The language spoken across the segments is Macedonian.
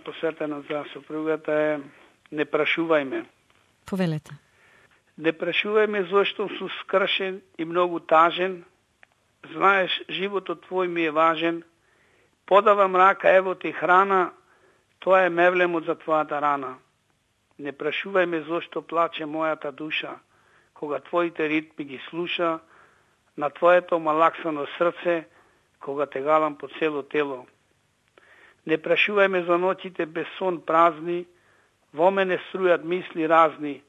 посветена за сопругата е не прашувај ме. Повелете. Не прашувај ме зашто сум скршен и многу тажен. Знаеш, животот твој ми е важен. Подавам рака, ево ти храна, тоа е мевлемот за твојата рана. Не прашувај ме зашто плаче мојата душа, кога твоите ритми ги слуша, на твоето малаксано срце, кога те галам по цело тело. Не прашувај ме за ноќите без сон празни, во мене струјат мисли разни.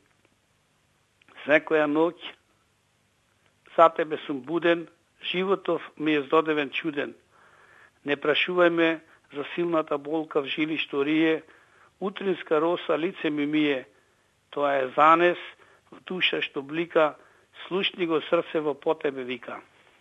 Секоја ноќ за тебе сум буден, животов ми е здодевен чуден. Не прашувај ме за силната болка в жили што рие, утринска роса лице ми мие. Тоа е занес в душа што блика, слушни го срце во потебе вика.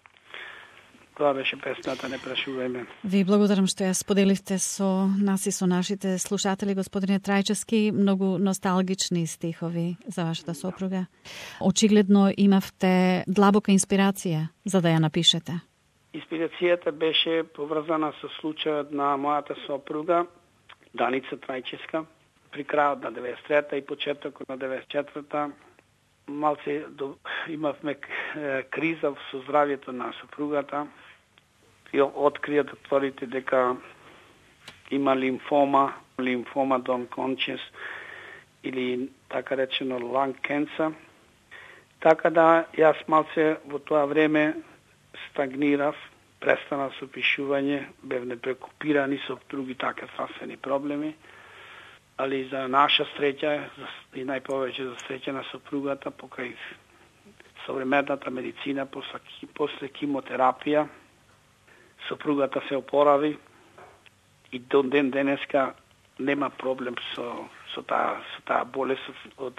Тоа беше песната Не прашувај ме. Ви благодарам што ја споделивте со нас и со нашите слушатели, господине Трајчевски. Многу носталгични стихови за вашата сопруга. Очигледно имавте длабока инспирација за да ја напишете. Инспирацијата беше поврзана со случајот на мојата сопруга, Даница Трајчевска, при крајот на 93-та и почетокот на 94-та. Малце имавме криза со здравјето на сопругата. И открија докторите дека има лимфома Don Conches или така речено lung cancer. Така да јас малце во тоа време стагнирав, престанав со пишување, бев непрекупирани со други така здравствени проблеми, али за наша среќа и најповеќе за среќа на сопругата покрај современата медицина после химотерапија, сопругата се опорави и до ден денеска нема проблем со таа болест од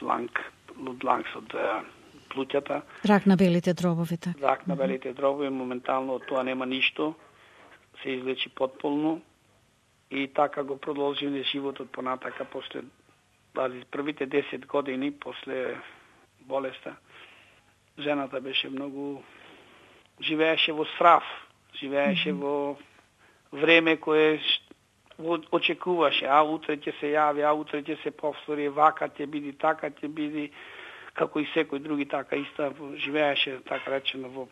плуќата. Рак на белите дробовите. Рак на белите дробови, моментално од тоа нема ништо, се излечи потполно и така го продолжи животот понатака после првите 10 години после болеста. Жената беше многу, живееше во страв, живееше во време кое очекуваше, а утре ќе се јави, а утре ќе се повтори, вака ќе биде, така ќе биде, како и секој други така иста живееше, така речено,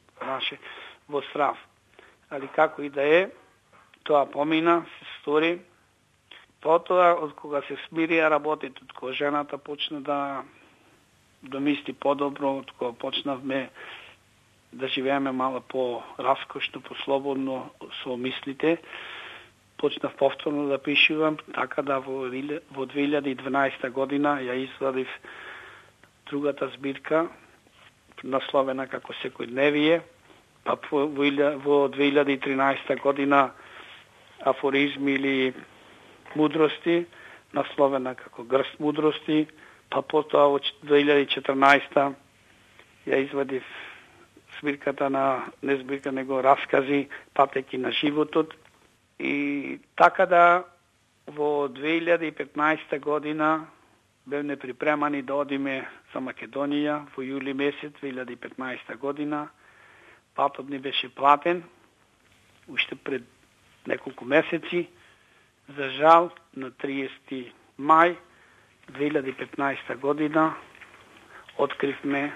во страв. Али како и да е, тоа помина, се стори. Потоа, од кога се смирија работите, од кога жената почна да мисли подобро, од кога почнавме да живееме мало по-раскошно, по-слободно со мислите, почнав повторно да пишувам, така да во 2012 година ја извадив другата збирка, насловена како секојдневие, па во 2013 година афоризми или мудрости, насловена како Грст мудрости, па потоа во 2014 ја извадив збирката не збирка, него раскази Патеки на животот. И така да во 2015 година бев неприпремани да одиме за Македонија во јули месец 2015 година. Патот ни беше платен уште пред неколку месеци. За жал, на 30 мај 2015 година откривме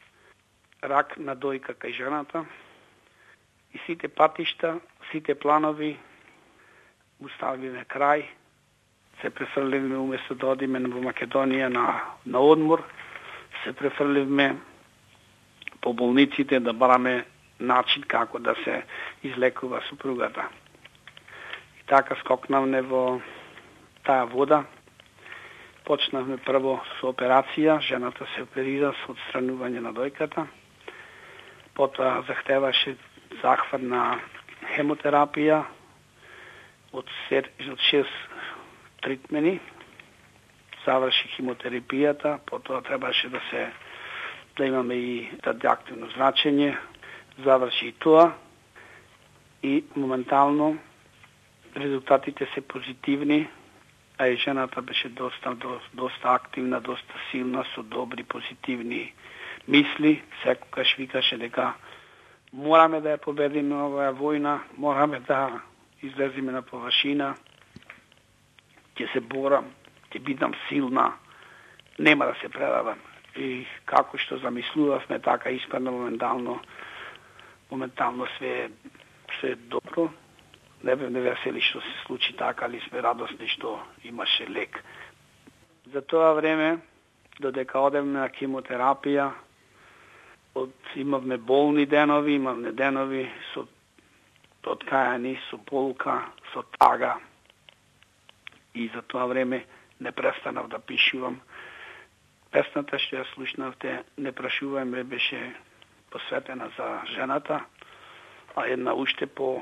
рак на дојка кај жената и сите патишта, сите планови уставивме крај. Се префрливме уместо да одиме во Македонија на одмор, се префрливме по болниците да бараме начин како да се излекува супругата. И така скокнавме во таа вода. Почнавме прво со операција, жената се оперира со отстранување на дојката. Потоа захтеваше захват на хемотерапија од 6 тритмени. Заврши хемотерапијата, потоа требаше да имаме и радиоактивно зрачење. Заврши и тоа и моментално резултатите се позитивни, а и жената беше доста активна, доста силна, со добри позитивни мисли. Секогаш викаше дека мораме да ја победиме оваа војна, мораме да излеземе на површина. ќе се борам, ќе бидам силна, нема да се предадам. И како што замислувавме, така испадна моментално све е добро. Не бе весели што се случи така, али сме радосни што имаше лек. За тоа време, додека одевме на хемотерапија, имавме болни денови, имавме денови со откајани, со болка, со тага. И за тоа време не престанав да пишувам. Песната што ја слушнавте, не прашувајме, беше посветена за жената, а една уште по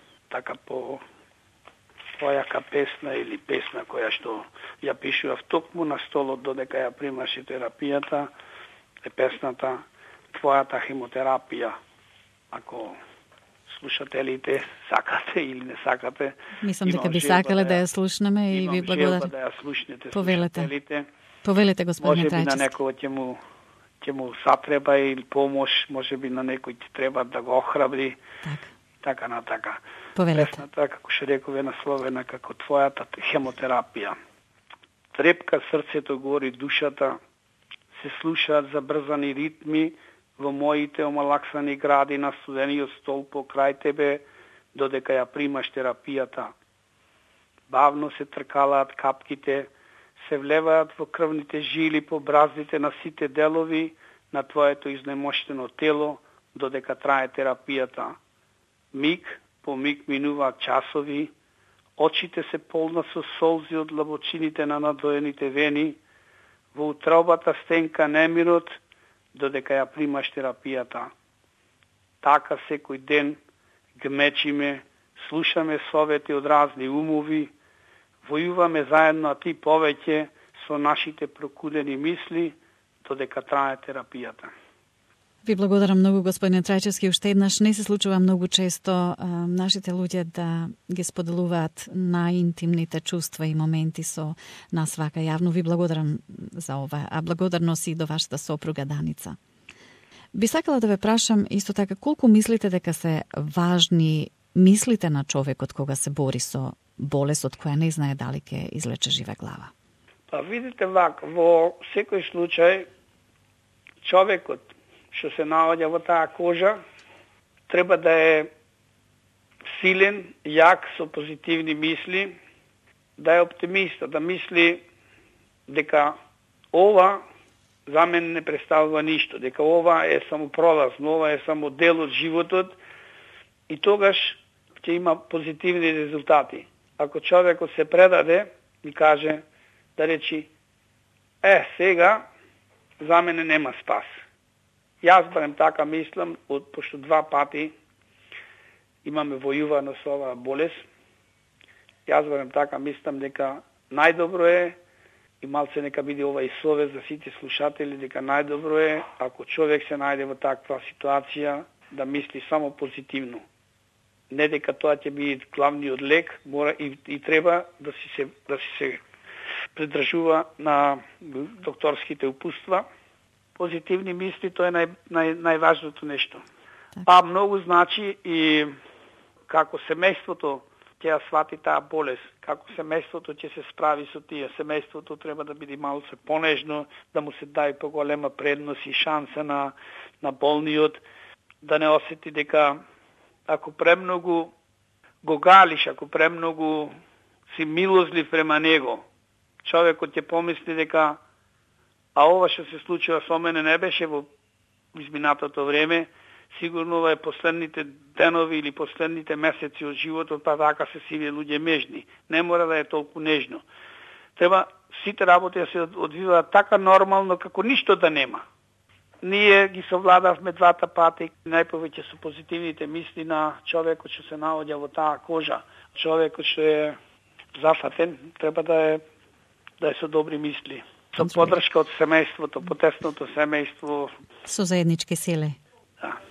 појака песна или песна која што ја пишував токму на столот додека ја примаше терапијата, е песната Твојата хемотерапија. Ако слушателите сакате или не сакате, мислам дека би сакале да ја слушнеме и ви благодарам. Да ја слушнете. Повелете, господине Трајчевски. Може би на некој ќе му сатреба или помош, може би на некој ќе треба да го охрабри. Така на така. Повелете. Песната, како што рекове, насловена како Твојата хемотерапија. Трепка срцето, гори душата, се слушаат забрзани ритми во моите омалаксани гради на студениот стол покрај тебе, додека ја примаш терапијата. Бавно се тркалаат капките, се влеваат во крвните жили по браздите на сите делови на твоето изнемоштено тело, додека трае терапијата. Миг по миг минуваат часови, очите се полнат со солзи од длабочините на надоените вени, во утробата стенка немирот, додека ја примаш терапијата. Така секој ден гмечиме, слушаме совети од разни умови, војуваме заедно, а ти повеќе со нашите прокудени мисли, додека трае терапијата. Ви благодарам многу, господине Трајчевски. Уште еднаш не се случува многу често нашите луѓе да ги споделуваат најинтимните чувства и моменти со нас вака јавно. Ви благодарам за ова, а благодарност и до вашата сопруга Даница. Би сакала да ве прашам исто така, колку мислите дека се важни мислите на човекот кога се бори со болест од која не знае дали ќе излече жива глава? Па видите вака, во секој случај човекот што се наоѓа во таа кожа, треба да е силен, јак, со позитивни мисли, да е оптимиста, да мисли дека ова за мен не представува ништо, дека ова е само пролазно, ова е само дел од животот и тогаш ќе има позитивни резултати. Ако човекот се предаде и каже, да речи, сега за мене нема спас. Јас барем така мислам, пошто 2 пати имаме војувано со оваа болест. Јас барем така мислам дека најдобро е, и малце нека биде ова и совет за сите слушатели, дека најдобро е, ако човек се најде во таква ситуација, да мисли само позитивно. Не дека тоа ќе биде главниот лек, мора и треба да си се придржува на докторските упутства. Позитивни мисли, тоа е најважното нешто. Па многу значи и како семејството ќе ја свати таа болест, како семејството ќе се справи со тие. Семејството треба да биде малку се понежно, да му се даде поголема предност и шанса на болниот, да не осети дека ако премногу го галиш, ако премногу си милозлив према него, човекот ќе помисли дека ова што се случува со мене не беше во изминатото време, сигурно ова е последните денови или последните месеци од животот, па така се сиве луѓе межни. Не мора да е толку нежно. Треба сите работи да се одвиваат така нормално, како ништо да нема. Ние ги совладавме 2 пати, најповеќе со позитивните мисли на човекот што се наоѓа во таа кожа. Човекот што е зафатен, треба да е со добри мисли. Со поддршка од семејството, потесното семејство. Со заеднички сили. Да.